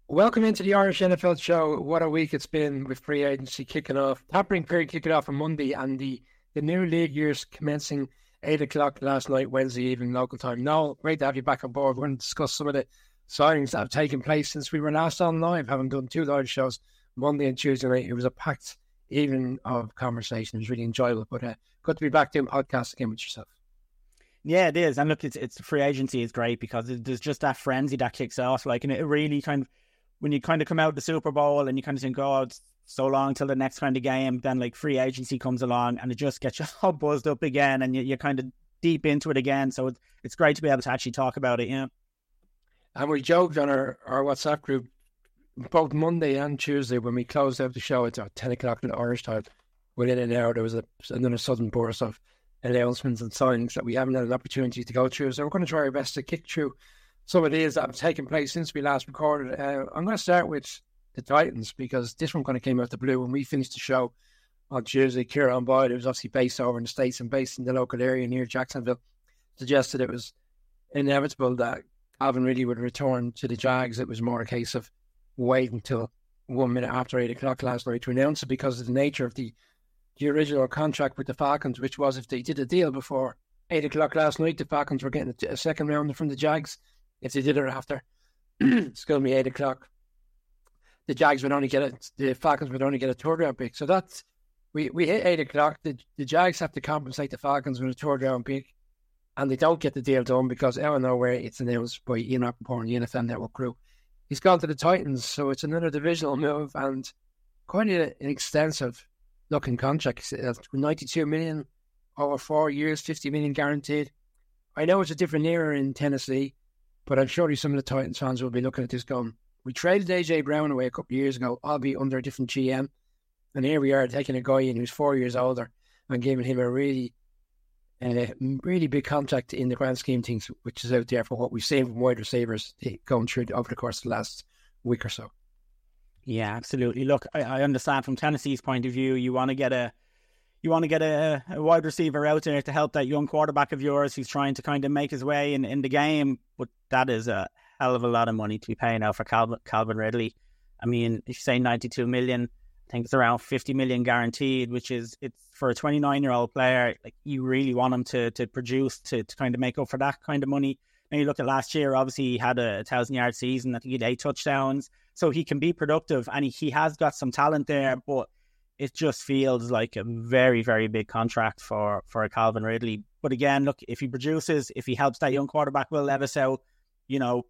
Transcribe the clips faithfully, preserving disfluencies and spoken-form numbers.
Welcome into the Irish N F L show. What a week it's been with free agency kicking off. Tapping period kicking off on Monday and the, the new league years commencing eight o'clock last night, Wednesday evening local time. Noel, great to have you back on board. We're going to discuss some of the signings that have taken place since we were last on live, having done two live shows Monday and Tuesday night. It was a packed evening of conversation. It was really enjoyable, but uh, good to be back doing podcasts again with yourself. Yeah, it is. And look, it's it's free agency is great because there's just that frenzy that kicks off. Like, and it really kind of, when you kind of come out the Super Bowl and you kind of think, oh, it's so long till the next kind of game, then like free agency comes along and it just gets you all buzzed up again and you, you're kind of deep into it again. So it's, it's great to be able to actually talk about it, yeah. And we joked on our, our WhatsApp group both Monday and Tuesday when we closed out the show at ten o'clock in the Irish time. Within an hour, there was a, another sudden burst of announcements and signings that we haven't had an opportunity to go through. So we're going to try our best to kick through some of these that have taken place since we last recorded. Uh, I'm going to start with the Titans because this one kind of came out the blue. When we finished the show on Tuesday, Kieran Boyd, who was obviously based over in the States and based in the local area near Jacksonville, suggested it was inevitable that Calvin Ridley would return to the Jags. It was more a case of waiting until one minute after eight o'clock last night to announce it because of the nature of the, the original contract with the Falcons, which was if they did a deal before eight o'clock last night, the Falcons were getting a, a second rounder from the Jags. If they did it after, it's going to be eight o'clock. The Jags would only get it. The Falcons would only get a third round pick. So that's we, we hit eight o'clock. The, the Jags have to compensate the Falcons with a third round pick, and they don't get the deal done because out of nowhere it's announced by Ian Rappaport and the N F L Network crew. He's gone to the Titans, so it's another divisional move and quite a, an extensive looking contract. ninety-two million over four years, fifty million guaranteed. I know it's a different era in Tennessee, but I'm sure some of the Titans fans will be looking at this going, we traded A J Brown away a couple of years ago, albeit under a different G M. And here we are taking a guy in who's four years older and giving him a really, uh, really big contract in the grand scheme of things, which is out there for what we've seen from wide receivers going through over the course of the last week or so. Yeah, absolutely. Look, I, I understand from Tennessee's point of view, you want to get a You want to get a, a wide receiver out there to help that young quarterback of yours who's trying to kind of make his way in, in the game. But that is a hell of a lot of money to be paying out for Calvin, Calvin Ridley. I mean, if you say ninety-two million, I think it's around fifty million guaranteed, which is, it's for a twenty-nine-year-old player, like you really want him to to produce to, to kind of make up for that kind of money. And you look at last year, obviously he had a thousand-yard season. I think he had eight touchdowns. So he can be productive and he, he has got some talent there, but it just feels like a very, very big contract for, for a Calvin Ridley. But again, look, if he produces, if he helps that young quarterback Will Levis out, you know,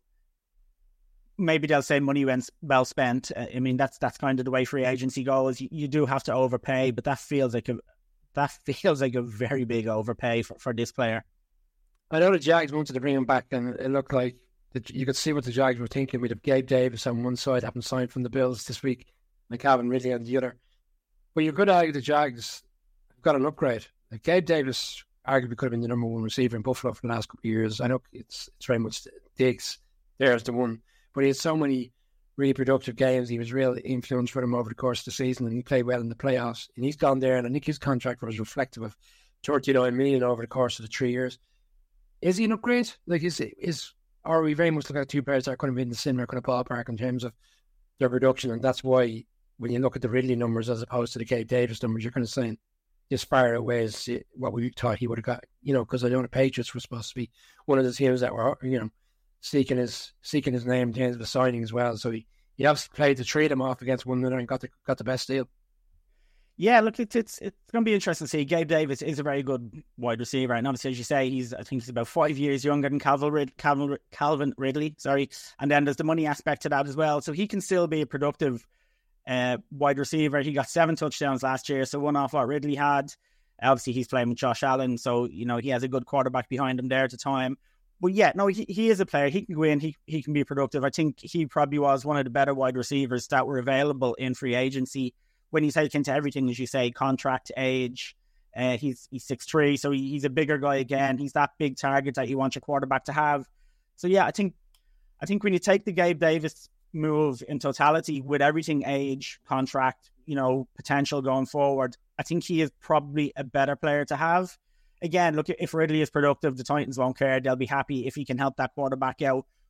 maybe they'll say money went well spent. I mean, that's that's kind of the way free agency goes. You, you do have to overpay, but that feels like a that feels like a very big overpay for, for this player. I know the Jags wanted to bring him back, and it looked like that you could see what the Jags were thinking. We'd have Gabe Davis on one side, having signed from the Bills this week, and Calvin Ridley on the other. But you could argue the Jags got an upgrade. Like Gabe Davis arguably could have been the number one receiver in Buffalo for the last couple of years. I know it's it's very much Diggs there as the one, but he had so many really productive games. He was real influence for them over the course of the season, and he played well in the playoffs. And he's gone there, and I think his contract was reflective of thirty-nine million over the course of the three years. Is he an upgrade? Like, is is or are we very much looking at two players that are going to be in the similar kind of ballpark in terms of their production, and that's why when you look at the Ridley numbers as opposed to the Gabe Davis numbers, you're kind of saying this far outweighs what we thought he would have got, you know, because I know the Patriots were supposed to be one of the teams that were, you know, seeking his seeking his name in terms of the signing as well. So he, he obviously played to trade them off against one another and got the, got the best deal. Yeah, look, it's it's it's going to be interesting to see. Gabe Davis is a very good wide receiver, and obviously, as you say, he's I think he's about five years younger than Calvin, Rid- Calvin, Calvin Ridley. Sorry, and then there's the money aspect to that as well. So he can still be a productive uh, wide receiver. He got seven touchdowns last year, so one off what Ridley had. Obviously, he's playing with Josh Allen, so you know he has a good quarterback behind him there at the time. But yeah, no, he, he is a player. He can go in. He he can be productive. I think he probably was one of the better wide receivers that were available in free agency. When you take into everything, as you say, contract, age, uh, he's he's six three, so he, he's a bigger guy again. He's that big target that you want your quarterback to have. So yeah, I think I think when you take the Gabe Davis move in totality with everything, age, contract, you know, potential going forward, I think he is probably a better player to have. Again, look, if Ridley is productive, the Titans won't care. They'll be happy if he can help that quarterback out.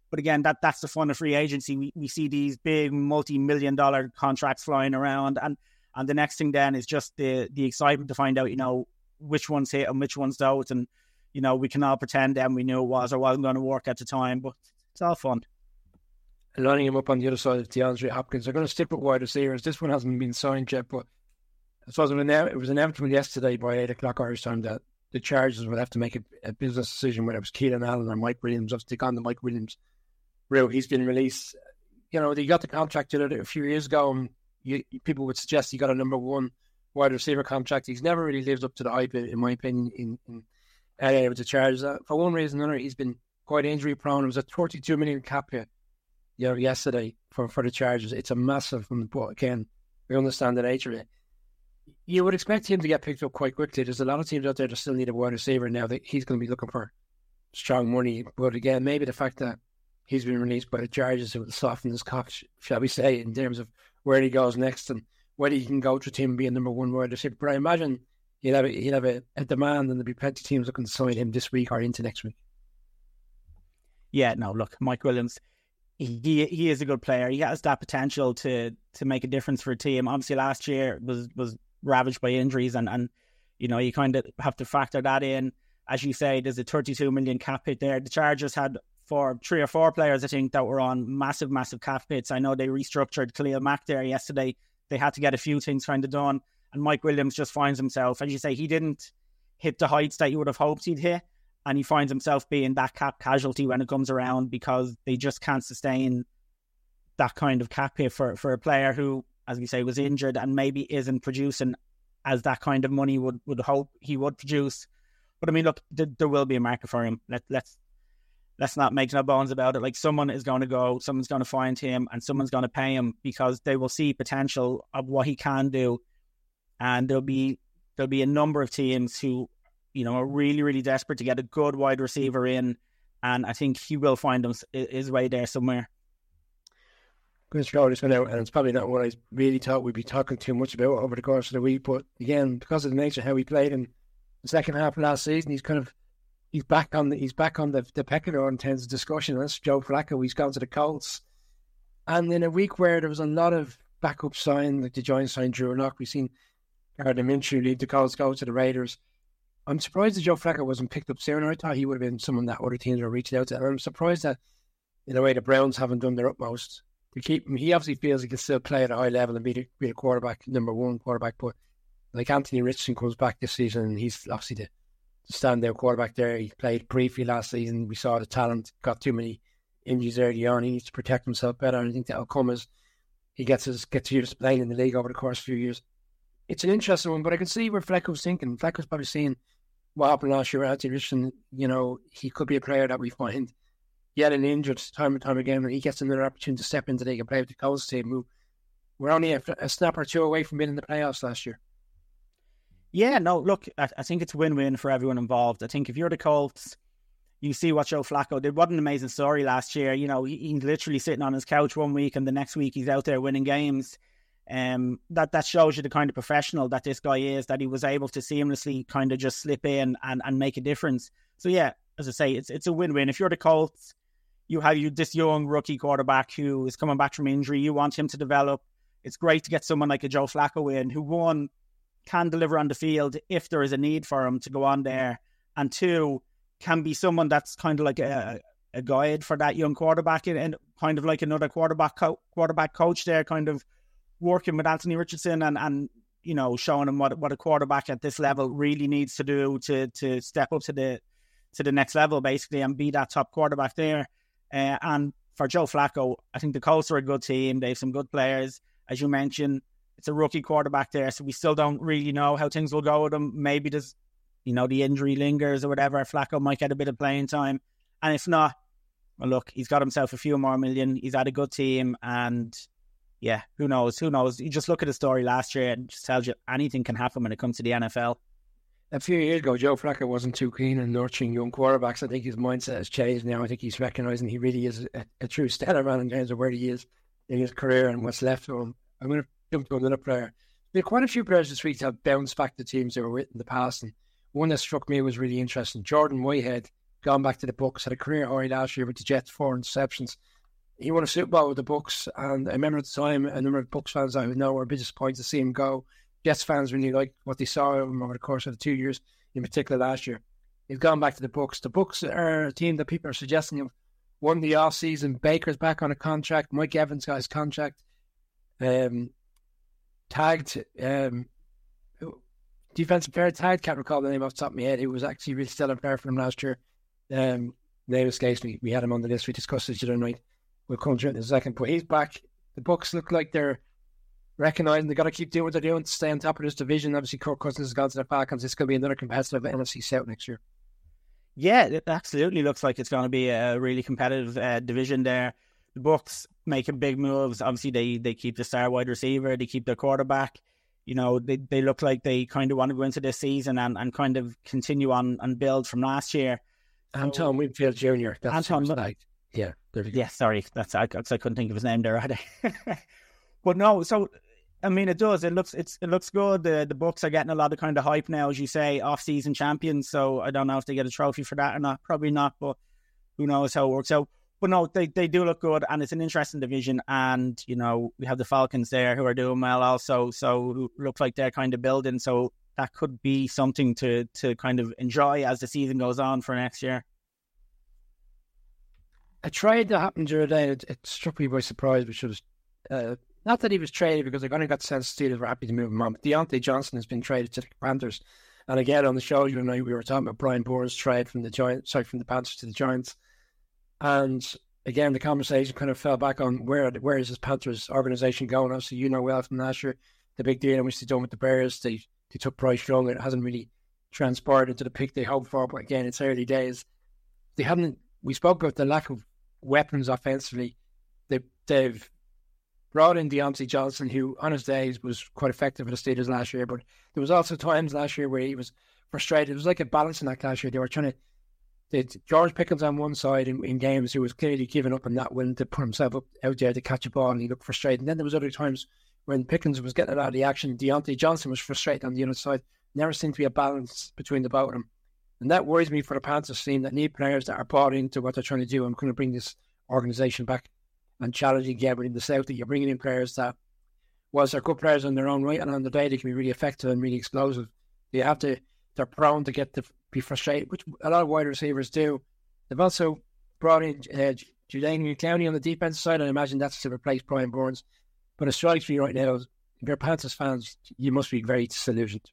But again, that that's the fun of free agency. We we see these big multi-million dollar contracts flying around, and and the next thing then is just the the excitement to find out, you know, which ones hit and which ones don't, and you know, we can all pretend then we knew it was or wasn't going to work at the time, but it's all fun. And lining him up on the other side of DeAndre Hopkins, they're going to stick with wide receivers. This one hasn't been signed yet, but I suppose it was inevitable yesterday by eight o'clock Irish time that the Chargers would have to make a, a business decision whether it was Keenan Allen or Mike Williams. I'll stick on the Mike Williams route. He's been released. You know, they got the contract a few years ago, and you, people would suggest he got a number one wide receiver contract. He's never really lived up to the hype, in my opinion, in, in L A with the Chargers. Uh, for one reason or another, he's been quite injury prone. It was a thirty-two million cap hit, you know, yesterday for, for the Chargers. It's a massive one, but again, we understand the nature of it. You would expect him to get picked up quite quickly. There's a lot of teams out there that still need a wide receiver now that he's going to be looking for strong money. But again, maybe the fact that he's been released by the Chargers will soften his cock, shall we say, in terms of where he goes next and whether he can go through team being number one wide receiver. But I imagine he'll have, a, he'll have a, a demand, and there'll be plenty of teams looking to sign him this week or into next week. Yeah, no, look, Mike Williams, he he is a good player. He has that potential to to make a difference for a team. Obviously, last year was was ravaged by injuries, and, and you know, you kind of have to factor that in. As you say, there's a thirty-two million cap hit there. The Chargers had for three or four players, I think, that were on massive, massive cap hits. I know they restructured Khalil Mack there yesterday. They had to get a few things kind of done, and Mike Williams just finds himself, as you say, he didn't hit the heights that you would have hoped he'd hit, and he finds himself being that cap casualty when it comes around because they just can't sustain that kind of cap hit for, for a player who, as we say, was injured and maybe isn't producing as that kind of money would, would hope he would produce. But I mean, look, th- there will be a market for him. Let, let's let's not make no bones about it. Like, someone is going to go, someone's going to find him, and someone's going to pay him because they will see potential of what he can do. And there'll be there'll be a number of teams who, you know, are really, really desperate to get a good wide receiver in, and I think he will find him, his way there somewhere. Going to throw this one out, and it's probably not what I really thought we'd be talking too much about over the course of the week, but again, because of the nature of how he played in the second half of last season, he's kind of he's back on the he's back on the, the pecking order in terms of discussion. And that's Joe Flacco. He's gone to the Colts, and in a week where there was a lot of backup sign, like the Giants signed Drew Lock, we've seen Gardner Minshew leave the Colts, go to the Raiders. I'm surprised that Joe Flacco wasn't picked up sooner. I thought he would have been someone that other teams were reaching out to, and I'm surprised that in a way the Browns haven't done their utmost to keep him. He obviously feels he can still play at a high level and be, the, be a quarterback, number one quarterback. But like Anthony Richardson comes back this season, and he's obviously the, the standout quarterback there. He played briefly last season. We saw the talent, got too many injuries early on. He needs to protect himself better, and I think that'll come as he gets his gets used to playing in the league over the course of a few years. It's an interesting one, but I can see where Flacco's thinking. Flacco's probably seeing what happened last year. Anthony Richardson, you know, he could be a player that we find yet an injured time and time again, and he gets another opportunity to step into the league and play with the Colts team, who were only a, a snap or two away from being in the playoffs last year. Yeah, no, look, I, I think it's a win-win for everyone involved. I think if you're the Colts, you see what Joe Flacco did. What an amazing story last year. You know, he, he's literally sitting on his couch one week, and the next week he's out there winning games. Um, that, that shows you the kind of professional that this guy is, that he was able to seamlessly kind of just slip in and, and make a difference. So yeah, as I say, it's it's a win-win. If you're the Colts, you have you this young rookie quarterback who is coming back from injury. You want him to develop. It's great to get someone like a Joe Flacco in, who, one, can deliver on the field if there is a need for him to go on there, and two, can be someone that's kind of like a, a guide for that young quarterback, and, and kind of like another quarterback co- quarterback coach there, kind of working with Anthony Richardson and, and you know, showing him what what a quarterback at this level really needs to do to to step up to the to the next level, basically, and be that top quarterback there. Uh, and for Joe Flacco, I think the Colts are a good team. They have some good players. As you mentioned, it's a rookie quarterback there, so we still don't really know how things will go with him. Maybe there's, you know, the injury lingers or whatever. Flacco might get a bit of playing time. And if not, well, look, he's got himself a few more million. He's had a good team, and yeah, who knows? Who knows? You just look at the story last year and it just tells you anything can happen when it comes to the N F L. A few years ago, Joe Flacco wasn't too keen on nurturing young quarterbacks. I think his mindset has changed now. I think he's recognising he really is a, a true stellar man in terms of where he is in his career and what's left of him. I'm going to jump to another player. There are quite a few players this week that have bounced back to teams they were with in the past, and one that struck me was really interesting. Jordan Whitehead gone back to the Bucs, had a career high last year with the Jets, four interceptions. He won a Super Bowl with the Bucs, and I remember at the time a number of Bucs fans I know were a bit disappointed to see him go. Jets fans really liked what they saw of him over the course of the two years, in particular last year. He's gone back to the Bucs. The Bucs are a team that people are suggesting have won the off season. Baker's back on a contract. Mike Evans got his contract um, tagged. Um, defensive player tagged. Can't recall the name off the top of my head. It was actually really still a player for him last year. Um, name escapes me. We had him on the list. We discussed it the other night. We'll come to it in a second. But he's back. The Bucs look like they're recognising they've got to keep doing what they're doing to stay on top of this division. Obviously, Kirk Cousins has gone to the Falcons. It's going to be another competitive N F C South next year. Yeah, it absolutely looks like it's going to be a really competitive uh, division there. The Bucs making big moves. Obviously, they they keep the star wide receiver. They keep their quarterback. You know, they, they look like they kind of want to go into this season and, and kind of continue on and build from last year. Anton so, Winfield Junior That's Anton, like, yeah. Yeah, sorry. That's I, I couldn't think of his name there either. But no, so I mean, it does. It looks it's it looks good. The the Bucs are getting a lot of kind of hype now, as you say, off-season champions. So I don't know if they get a trophy for that or not. Probably not, but who knows how it works out. But no, they, they do look good, and it's an interesting division. And, you know, we have the Falcons there who are doing well also, so who look like they're kind of building. So that could be something to, to kind of enjoy as the season goes on for next year. A trade that happened the other day, it, it struck me by surprise, which was, uh, not that he was traded because they're going to get the sense Steelers were happy to move him on, but Deontay Johnson has been traded to the Panthers. And again, on the show, you know, we were talking about Brian Bourne's trade from the Giants, sorry, from the Panthers to the Giants. And again, the conversation kind of fell back on where where is this Panthers organization going? Obviously, you know well from last year, the big deal in which they done with the Bears. They, they took Bryce Young. It hasn't really transpired into the pick they hoped for, but again, it's early days. They haven't, we spoke about the lack of weapons offensively. They, they've brought in Deontay Johnson, who on his days was quite effective for the Steelers last year, but there was also times last year where he was frustrated. It was like a balancing act last year. They were trying to, they had George Pickens on one side in, in games who was clearly giving up and not willing to put himself up out there to catch a ball, and he looked frustrated. And then there was other times when Pickens was getting a lot of the action, Deontay Johnson was frustrated on the other side. Never seemed to be a balance between the both of them. And that worries me for the Panthers team that need players that are bought into what they're trying to do. I'm going to bring this organisation back and challenging again in the South, that you're bringing in players that, whilst they're good players in their own right and on the day, they can be really effective and really explosive. They have to, they're prone to get to be frustrated, which a lot of wide receivers do. They've also brought in uh, Jadeveon Clowney on the defensive side. I imagine that's to replace Brian Burns. But it strikes me right now, if you're Panthers fans, you must be very disillusioned.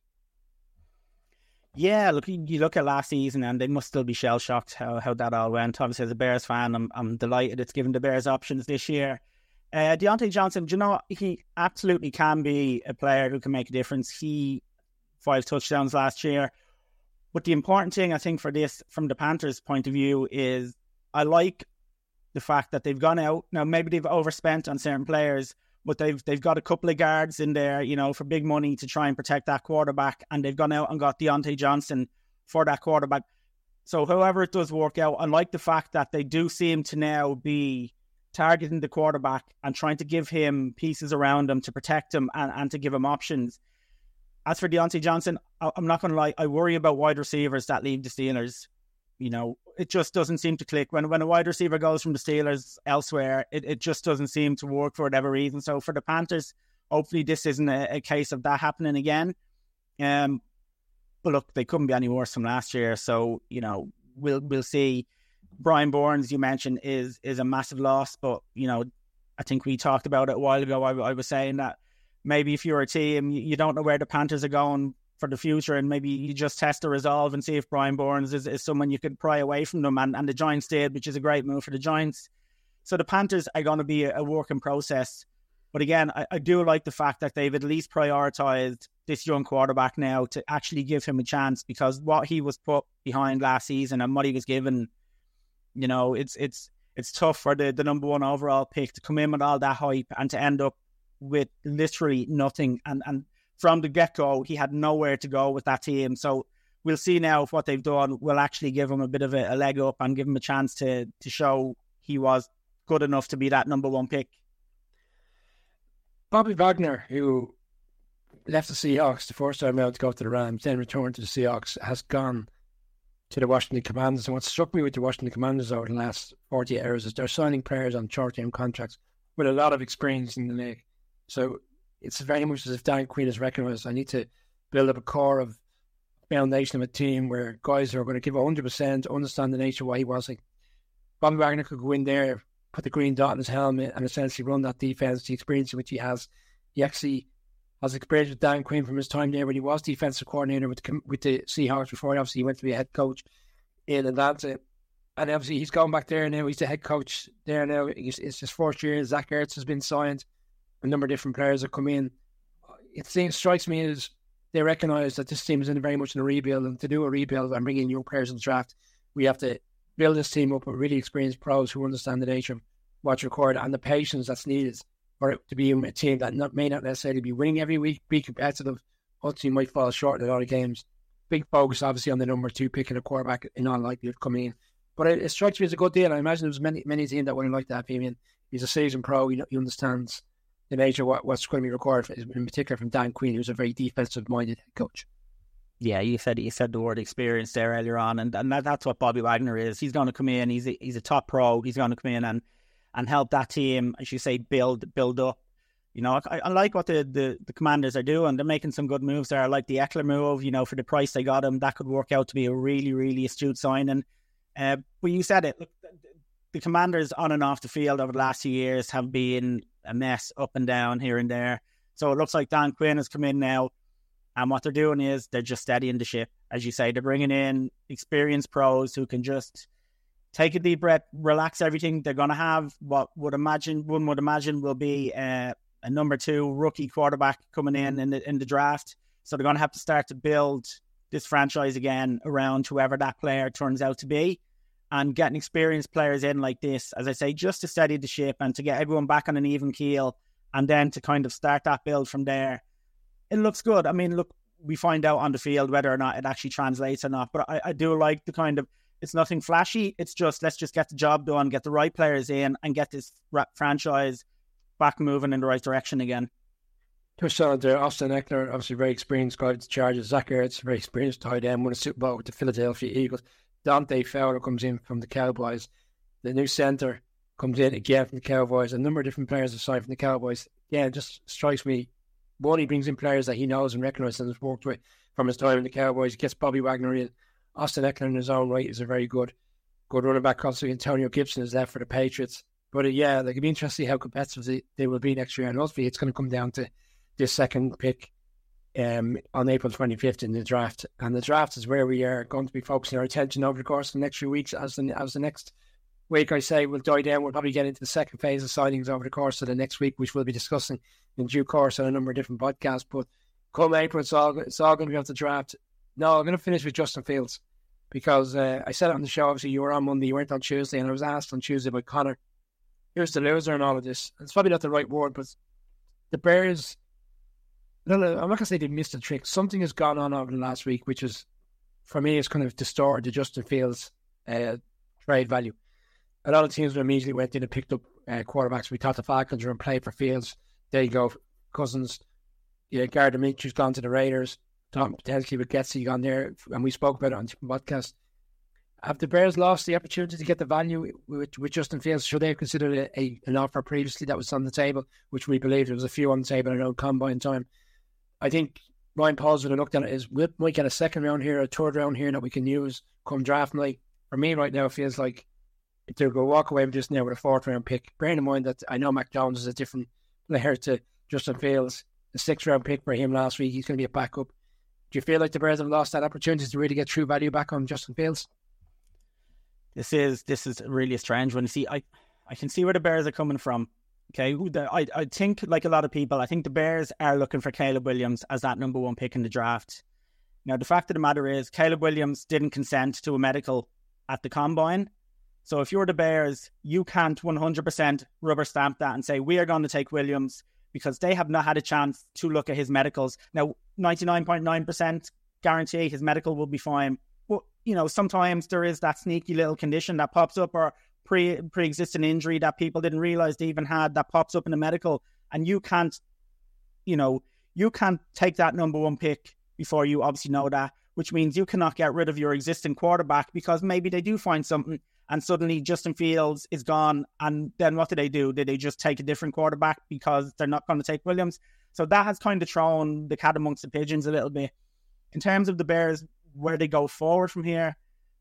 Yeah, look, you look at last season and they must still be shell-shocked how, how that all went. Obviously, as a Bears fan, I'm, I'm delighted it's given the Bears options this year. Uh, Deontay Johnson, do you know what? He absolutely can be a player who can make a difference. He, five touchdowns last year. But the important thing, I think, for this, from the Panthers' point of view, is I like the fact that they've gone out. Now, maybe they've overspent on certain players, but they've they've got a couple of guards in there, you know, for big money to try and protect that quarterback. And they've gone out and got Deontay Johnson for that quarterback. So however it does work out, I like the fact that they do seem to now be targeting the quarterback and trying to give him pieces around him to protect him and, and to give him options. As for Deontay Johnson, I'm not going to lie, I worry about wide receivers that leave the Steelers. You know, it just doesn't seem to click. When when a wide receiver goes from the Steelers elsewhere, it, it just doesn't seem to work for whatever reason. So for the Panthers, hopefully this isn't a, a case of that happening again. Um, but look, they couldn't be any worse from last year. So, you know, we'll we'll see. Brian Burns, you mentioned, is is a massive loss. But, you know, I think we talked about it a while ago. I, I was saying that maybe if you're a team, you, you don't know where the Panthers are going for the future, and maybe you just test the resolve and see if Brian Burns is, is someone you could pry away from them, and, and the Giants did, which is a great move for the Giants. So the Panthers are going to be a, a work in process. But again, I, I do like the fact that they've at least prioritised this young quarterback now to actually give him a chance, because what he was put behind last season and what he was given, you know, it's it's it's tough for the, the number one overall pick to come in with all that hype and to end up with literally nothing. And, and from the get-go, he had nowhere to go with that team. So we'll see now if what they've done will actually give him a bit of a, a leg up and give him a chance to to show he was good enough to be that number one pick. Bobby Wagner, who left the Seahawks the first time out to go to the Rams, then returned to the Seahawks, has gone to the Washington Commanders. And what struck me with the Washington Commanders over the last forty hours is they're signing players on short-term contracts with a lot of experience in the league. So it's very much as if Dan Quinn has recognised, I need to build up a core of foundation of a team where guys are going to give one hundred percent, understand the nature of what he wants. Like Bobby Wagner could go in there, put the green dot on his helmet and essentially run that defence, the experience which he has. He actually has experience with Dan Quinn from his time there when he was defensive coordinator with the, with the Seahawks before. Obviously, he went to be a head coach in Atlanta. And obviously, he's gone back there now. He's the head coach there now. It's, it's his fourth year. Zach Ertz has been signed. A number of different players have come in. It seems, strikes me as they recognise that this team is in very much in a rebuild. And to do a rebuild and bring in young players in the draft, we have to build this team up with really experienced pros who understand the nature of what's required and the patience that's needed for it to be a team that not, may not necessarily be winning every week, be competitive. Ultimately might fall short in a lot of games. Big focus, obviously, on the number two picking a quarterback in all likelihood coming in. But it, it strikes me as a good deal. I imagine there's many many teams that wouldn't like to have him in. He's a seasoned pro. He, he understands the nature of what, what's going to be required, in particular from Dan Quinn, who's a very defensive-minded head coach. Yeah, you said you said the word experience there earlier on, and, and that, that's what Bobby Wagner is. He's going to come in. He's a, he's a top pro. He's going to come in and, and help that team, as you say, build build up. You know, I, I like what the, the, the Commanders are doing. They're making some good moves there. I like the Eckler move. You know, for the price they got him, that could work out to be a really, really astute signing. Uh, but you said it. Look, the Commanders on and off the field over the last few years have been a mess, up and down, here and there. So it looks like Dan Quinn has come in now, and what they're doing is they're just steadying the ship. As you say, they're bringing in experienced pros who can just take a deep breath, relax everything. They're going to have what would imagine one would imagine will be uh, a number two rookie quarterback coming in in the, in the draft. So they're going to have to start to build this franchise again around whoever that player turns out to be. And getting experienced players in like this, as I say, just to steady the ship and to get everyone back on an even keel, and then to kind of start that build from there. It looks good. I mean, look, we find out on the field whether or not it actually translates or not. But I, I do like the kind of, it's nothing flashy. It's just, let's just get the job done, get the right players in, and get this franchise back moving in the right direction again. Touched on it there. Austin Eckler, obviously very experienced guy with the Chargers. Zach Ertz, very experienced tight end, won a Super Bowl with the Philadelphia Eagles. Dante Fowler comes in from the Cowboys. The new centre comes in again from the Cowboys. A number of different players aside from the Cowboys. Yeah, it just strikes me. One, he brings in players that he knows and recognises and has worked with from his time in the Cowboys. He gets Bobby Wagner in. Austin Eckler in his own right is a very good good running back. Also, Antonio Gibson is there for the Patriots. But uh, yeah, like, it'd be interesting how competitive they, they will be next year. And ultimately, it's going to come down to this second pick um, on April twenty-fifth in the draft. And the draft is where we are going to be focusing our attention over the course of the next few weeks. As the, as the next week, I say, will die down, we'll probably get into the second phase of signings over the course of the next week, which we'll be discussing in due course on a number of different podcasts. But come April, it's all, it's all going to be off the draft. No, I'm going to finish with Justin Fields, because uh, I said it on the show. Obviously, you were on Monday, you weren't on Tuesday, and I was asked on Tuesday by Connor, here's the loser in all of this. It's probably not the right word, but the Bears, no, no, I'm not going to say they missed a trick. Something has gone on over the last week, which is, for me, it's kind of distorted the Justin Fields uh, trade value. A lot of teams immediately went in and picked up uh, quarterbacks. We thought the Falcons were in play for Fields. There you go. Cousins, yeah, Gardner Minshew's gone to the Raiders. Tom potentially with Getsy gone there, and we spoke about it on the podcast. Have the Bears lost the opportunity to get the value with, with Justin Fields? Should they have considered a, a, an offer previously that was on the table, which we believe there was a few on the table in our combine time? I think Ryan Pauls would have looked at it as, we might get a second round here, a third round here that we can use come draft night. For me right now, it feels like if they're going to walk away with this now with a fourth round pick, bearing in mind that I know Mac Jones is a different player to Justin Fields. The sixth round pick for him last week, he's going to be a backup. Do you feel like the Bears have lost that opportunity to really get true value back on Justin Fields? This is this is really a strange one. You see, I, I can see where the Bears are coming from. Okay, I I think, like a lot of people, I think the Bears are looking for Caleb Williams as that number one pick in the draft. Now, the fact of the matter is, Caleb Williams didn't consent to a medical at the combine. So if you're the Bears, you can't one hundred percent rubber stamp that and say, we are going to take Williams, because they have not had a chance to look at his medicals. Now, ninety-nine point nine percent guarantee his medical will be fine. But, you know, sometimes there is that sneaky little condition that pops up, or pre, pre-existing injury that people didn't realize they even had, that pops up in the medical. And you can't, you know, you can't take that number one pick before you obviously know that, which means you cannot get rid of your existing quarterback because maybe they do find something and suddenly Justin Fields is gone. And then what do they do? Did they just take a different quarterback because they're not going to take Williams? So that has kind of thrown the cat amongst the pigeons a little bit. In terms of the Bears, where they go forward from here,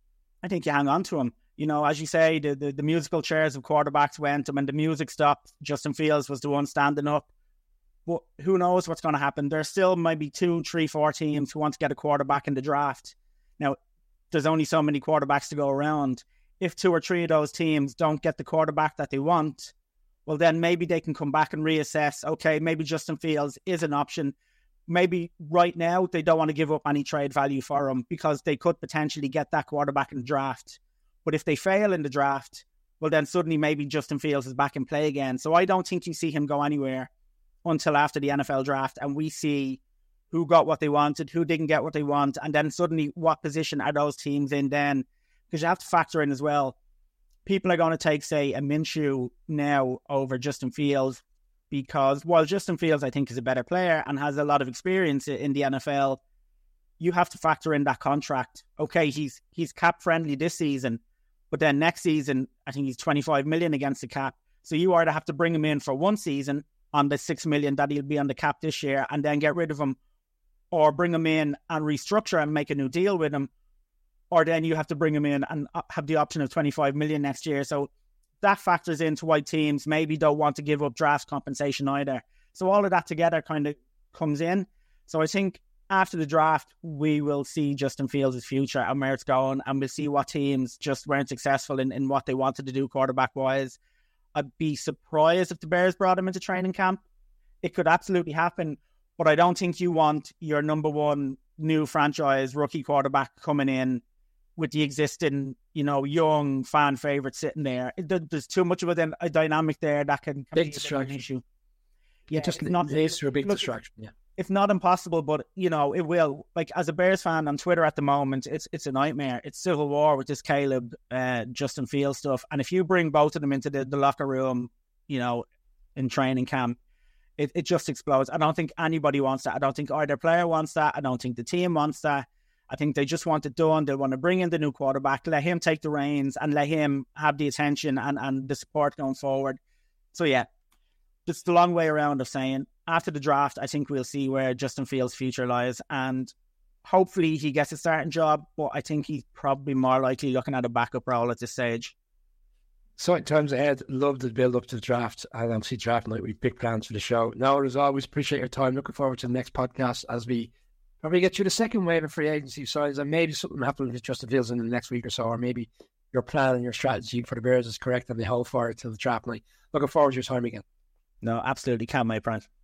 I think you hang on to them. You know, as you say, the, the, the musical chairs of quarterbacks went, and when the music stopped, Justin Fields was the one standing up. But who knows what's going to happen? There's still maybe two, three, four teams who want to get a quarterback in the draft. Now, there's only so many quarterbacks to go around. If two or three of those teams don't get the quarterback that they want, well, then maybe they can come back and reassess. Okay, maybe Justin Fields is an option. Maybe right now they don't want to give up any trade value for him because they could potentially get that quarterback in the draft. But if they fail in the draft, well, then suddenly maybe Justin Fields is back in play again. So I don't think you see him go anywhere until after the N F L draft, and we see who got what they wanted, who didn't get what they want, and then suddenly what position are those teams in then? Because you have to factor in as well, people are going to take, say, a Minshew now over Justin Fields because while Justin Fields, I think, is a better player and has a lot of experience in the N F L, you have to factor in that contract. Okay, he's he's cap-friendly this season, but then next season, I think he's twenty-five million dollars against the cap. So you either have to bring him in for one season on the six million dollars that he'll be on the cap this year and then get rid of him, or bring him in and restructure and make a new deal with him, or then you have to bring him in and have the option of twenty-five million dollars next year. So that factors into why teams maybe don't want to give up draft compensation either. So all of that together kind of comes in. So I think after the draft, we will see Justin Fields' future and where it's going, and we'll see what teams just weren't successful in, in what they wanted to do quarterback-wise. I'd be surprised if the Bears brought him into training camp. It could absolutely happen, but I don't think you want your number one new franchise rookie quarterback coming in with the existing, you know, young fan favorite sitting there. There's too much of a, a dynamic there that can, can big be distraction. An issue. Yeah, it just it's not leads to a big look, distraction. Yeah, it's not impossible, but you know it will. Like as a Bears fan on Twitter at the moment, it's it's a nightmare. It's civil war with this Caleb, uh, Justin Fields stuff. And if you bring both of them into the, the locker room, you know, in training camp, it it just explodes. I don't think anybody wants that. I don't think either player wants that. I don't think the team wants that. I think they just want it done. They want to bring in the new quarterback, let him take the reins, and let him have the attention and and the support going forward. So yeah, it's the long way around of saying, after the draft, I think we'll see where Justin Fields' future lies, and hopefully he gets a starting job, but I think he's probably more likely looking at a backup role at this stage. So in terms ahead, love the build up to the draft, and obviously draft night, we have big plans for the show. Now, as always, appreciate your time. Looking forward to the next podcast as we probably get through the second wave of free agency signs, and maybe something happens with Justin Fields in the next week or so, or maybe your plan and your strategy for the Bears is correct and they hold fire till the draft night. Looking forward to your time again. No, absolutely. Can't wait, Brent.